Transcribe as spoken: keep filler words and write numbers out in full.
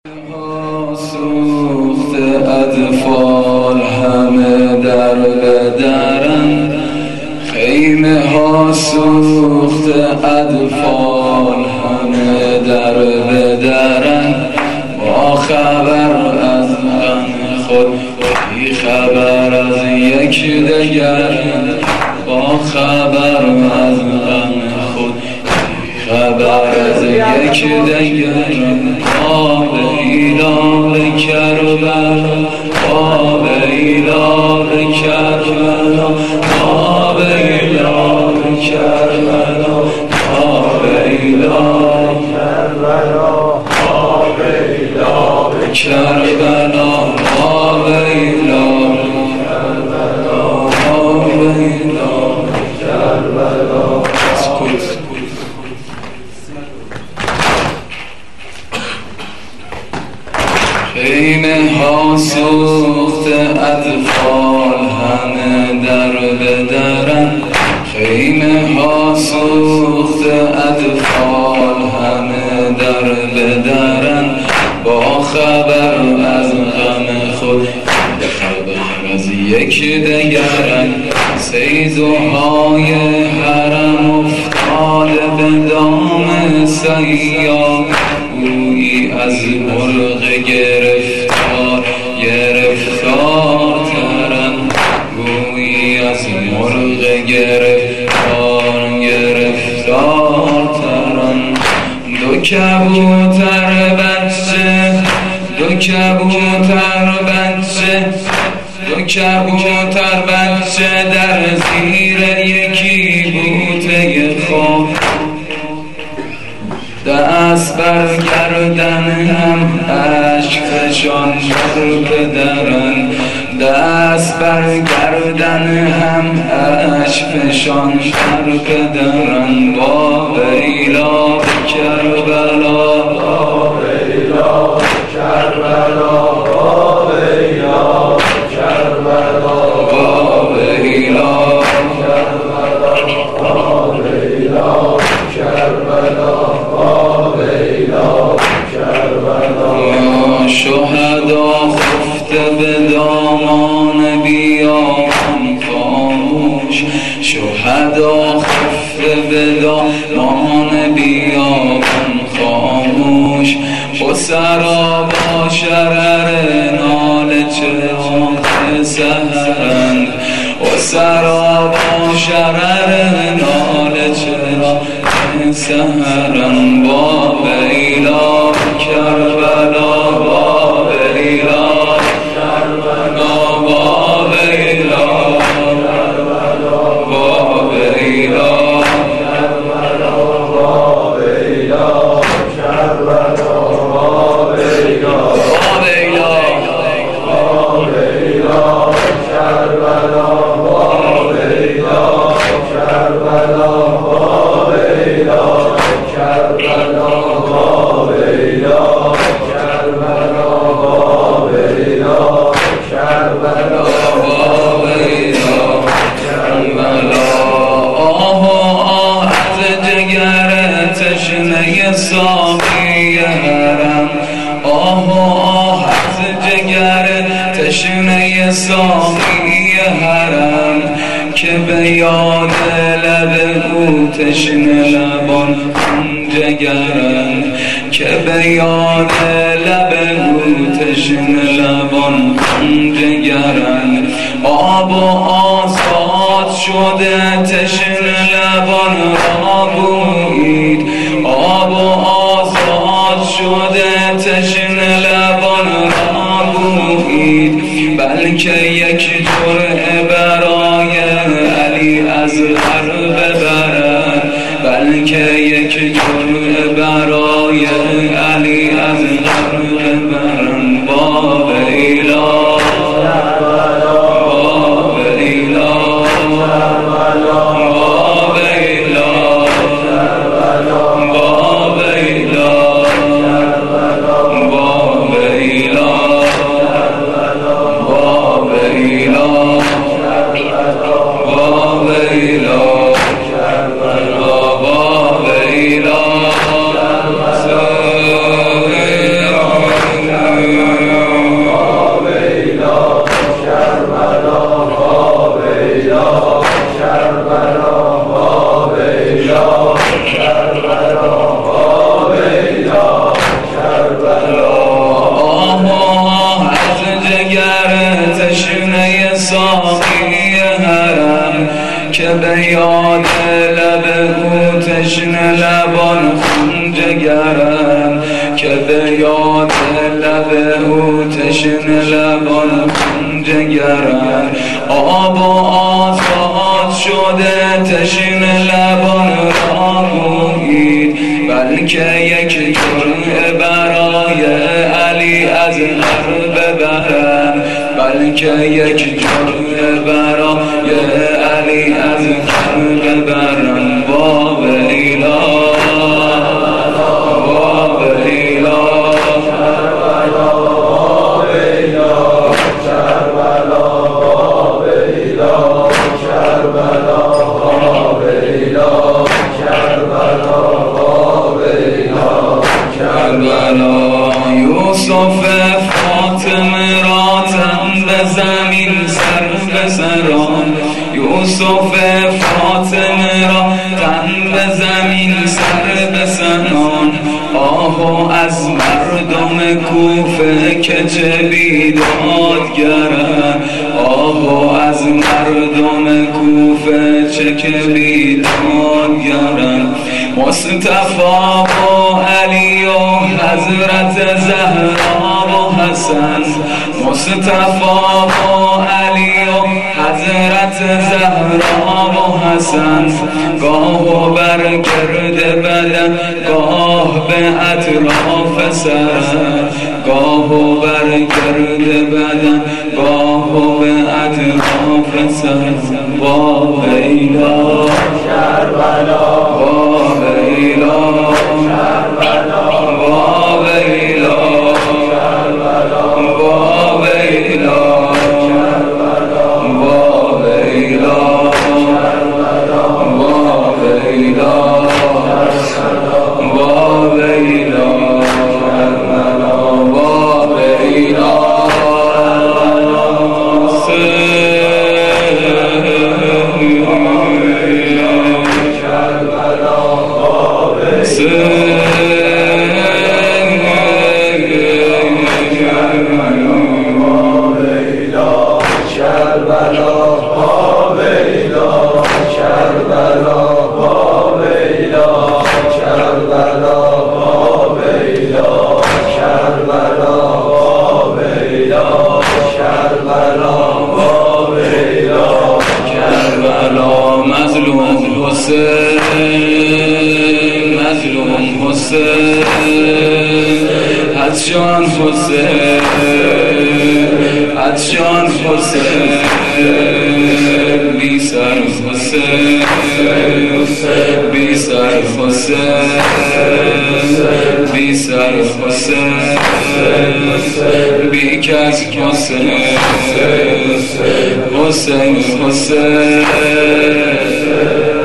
سوخت اطفال همه در بدرن، خیمه ها سوخت اطفال همه در بدرن، با خبر از غم خود بی خبر از یک دگرن، با خبر از غم خود بی خبر از یک دگرن. آب ایلا به کربلا، آب ایلا به کربلا، آب ایلا به کربلا، آب ایلا به کربلا، آب ایلا به کربلا، آب ایلا به کربلا، آب ایلا به کربلا. خیمه ها سوخت اطفال همه در بدرن، خیمه ها سوخت اطفال همه در بدرن، با خبر از غم خود به خبر از یک دگرن. سیزوهای حرم افتاده به دام سیاه، گویی از مرغ گرفتار گرفتار ترن، گویی از مرغ گرفتار گرفتار ترن. دو کبوتر بچه، دو کبوتر بچه، دو کبوتر بچه در زیر یکی بوته خواب، دست بر گردن هم عشق فشان بر پدرن، دست بر گردن هم عشق فشان بر پدرن. با ایلا به کربلا، با ایلا به کربلا، با ایلا به کربلا، با ایلا به کربلا، با ایلا به کربلا. شهدا خفته به دامان بیابان خاموش، شهدا خفته به دامان بیابان خاموش، اسرا با شرر ناله چراغ سحرند، اسرا با شرر ناله چراغ سحرند. با ایلا به کربلا، با ایلا به کربلا، با ایلا به کربلا، با ایلا به کربلا، با ایلا به کربلا، با ایلا با ایلا با ایلا به کربلا، با ایلا به کربلا، با ایلا به کربلا، با ایلا به کربلا، با ایلا به کربلا، با ایلا به کربلا. آه آه از جگر تشنه ساقی حرم، آه آه از جگر تشنه ساقی حرم، که به یاد لب او تشنه لبان خون جگرن، که به یاد لب او تشنه لبان خون جگرن. آب و آساد شده تشنه لبان را بویید، آب و آساد شده تشنه لبان را بویید، بلکه یک جرعه برای علی از هر ببرن، بلکه یک جرعه برای علی از هر ببرن. با ایلا که به یاد لب او تشنه لبان خون جگرن آب و آتاد شده تشنه لبان را گویید بلکه یک جرعه برای علی از هر ببرن بلکه یک جرعه برای علی از هر ببرن با ویلا با ویلا با ویلا کربلا با ویلا کربلا با ویلا کربلا با ویلا کربلا یوسف فاطمه را تن به زمین سر به سران یوسف فاطمه را تن به زمین سر به سران آهو از مردم کوفه که چه بیدادگرن آهو از مردم کوفه چه که بیدادگرن مصطفی و علی و حضرت زهرا و حسن مصطفی و علی و حضرت زهرا و حسن گاه بر گرد بدن گاه به اطراف سر گاه بر گرد بدن گاه به اطراف سر با ویلا کربلا با ویلا کربلا با ویلا کربلا با ویلا کربلا با ویلا کربلا با ویلا با ویلا کربلا با ویلا مظلوم حسین از جان حسین از جان حسین بی سر حسین بی سر حسین بی سر حسین بی کس حسین حسین حسین